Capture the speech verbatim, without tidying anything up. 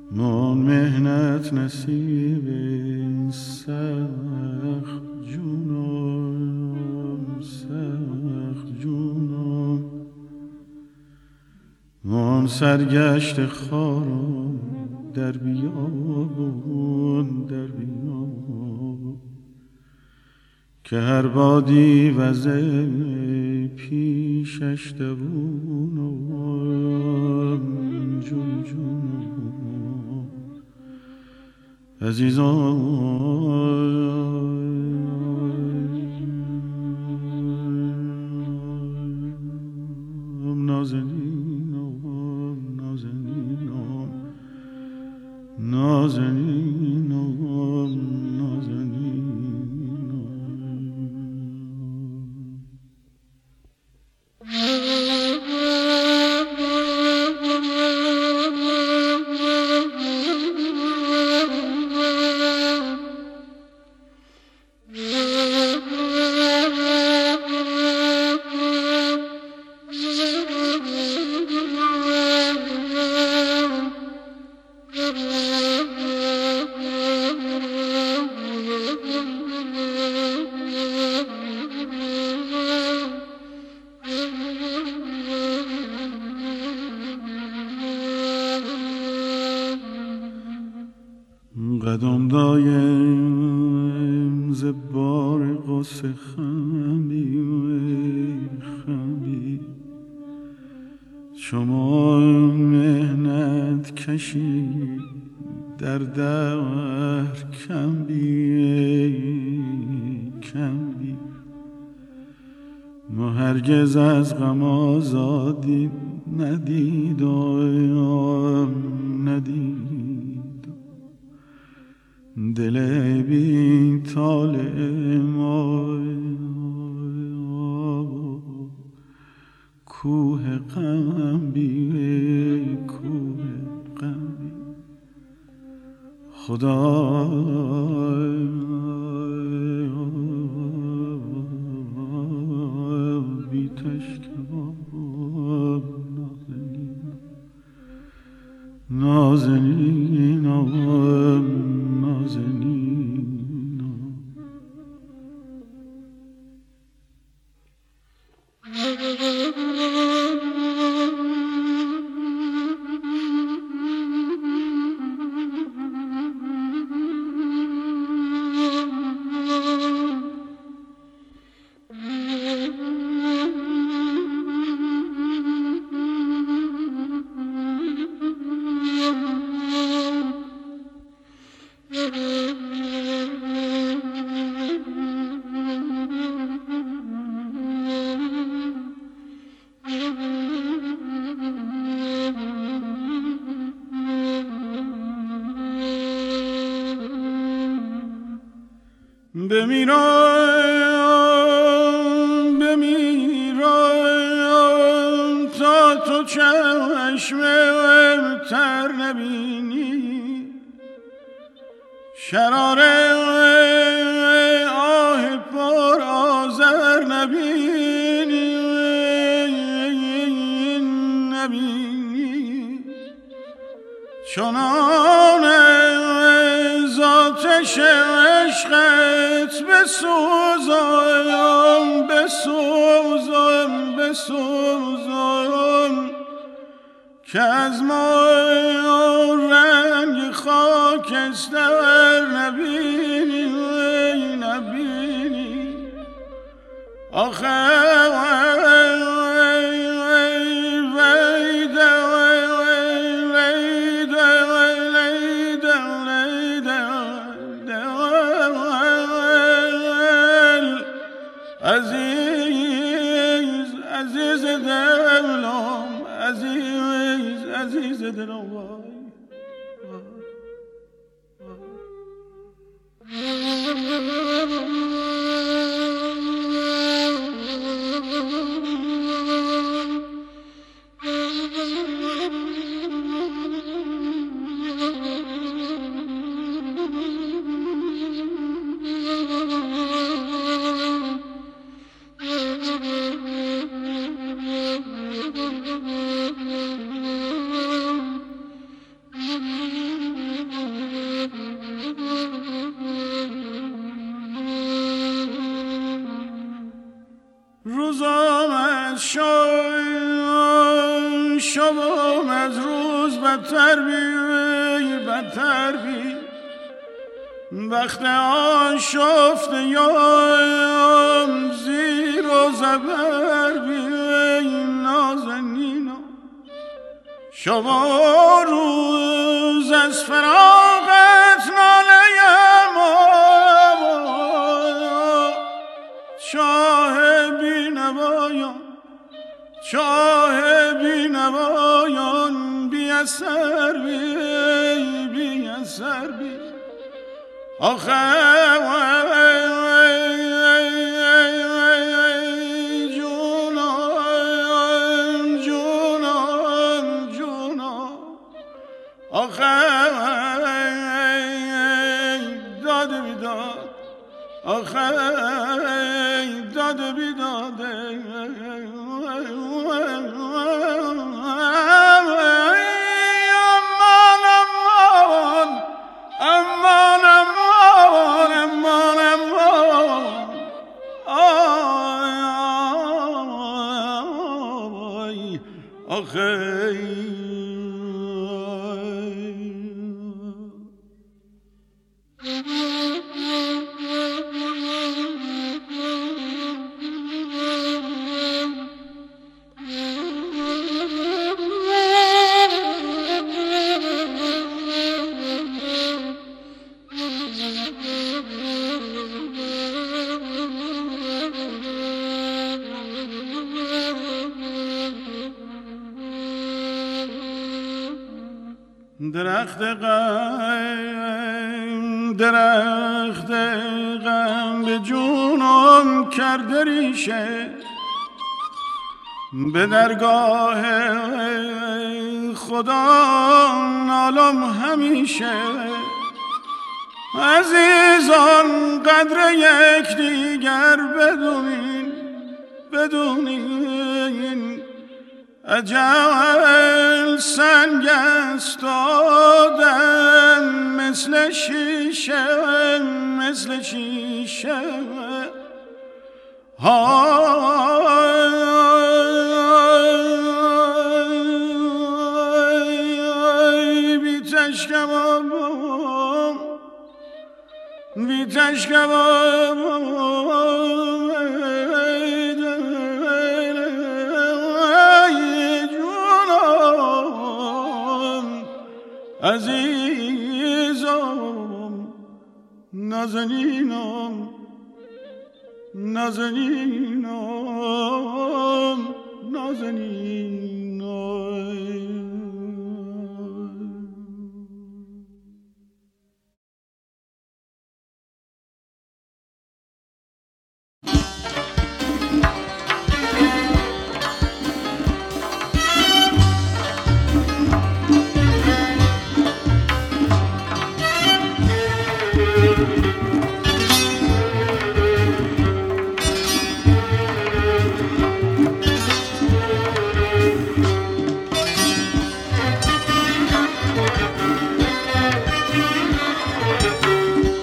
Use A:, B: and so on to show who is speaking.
A: من مهنت نصیب سخت جونم سخت جونم من سرگشت خارم در بیابون در بیابون که هر بادی وزه پیشش دوونم جون جونم عزیزم نازنینم نازنینم نازنینم قدم دایم ز بار غصه خمی خمی شما مهنت کشی در دهر کم بی کم بی ما هرگز از غم آزادی ندیدم ندید دل بی طالع ما کوه غم بی کوه غم بی خدا بی تشکباب نازنین نازنین بمیرم بمیرم تا تو چشم تر نبینی شرار آه پر آذر نبینی نبینی چنان ذاتش عشقت بسوزم بسوزم بسوزم که از ما رنگ خاکستر نبینی نبینی آخه عزیز عزیز دلم عزیز عزیز دلم وای
B: Mm-hmm.
A: شبم از روز بدتر بی بدتر بی وقت آشفته یام زیر و زبر بی نازنینا شما روز از فراغت نالیم شاه بی نوایان شاه بی نوایان بی اثر بی بی اثر بی آخه جونم جونم جونم آخه داد بیداد آخه داد بیداد درخت غم درخت غم به جونم کرده ریشه به درگاه خدا نالم همیشه عزیزان قدر یک دیگر بدونین بدونین اجل سنگ است آدم مثل شیشه مثل شیشه های بی تشکبام بی تشکبام عزیزم نازنینم نازنینم نازنینم